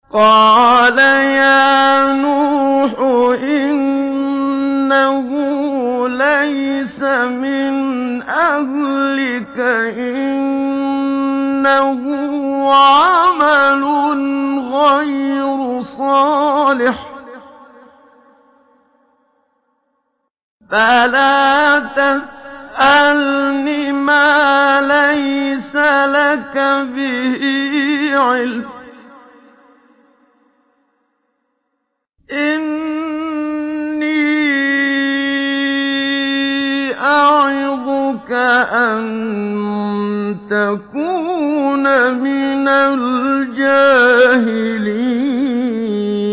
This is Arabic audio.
قَالَ يَا نُوحُ إِنَّهُ لَيْسَ مِنْ أَهْلِكَ ۖ إِنَّهُ عَمَلٌ غَيْرُ صَالِحٍ ۖ فَلَا تَسْأَلْنِ مَا لَيْسَ لَكَ بِهِ عِلْمٌ ۖ إِنِّي أَعِظُكَ أَن تَكُونَ مِنَ الْجَاهِلِينَ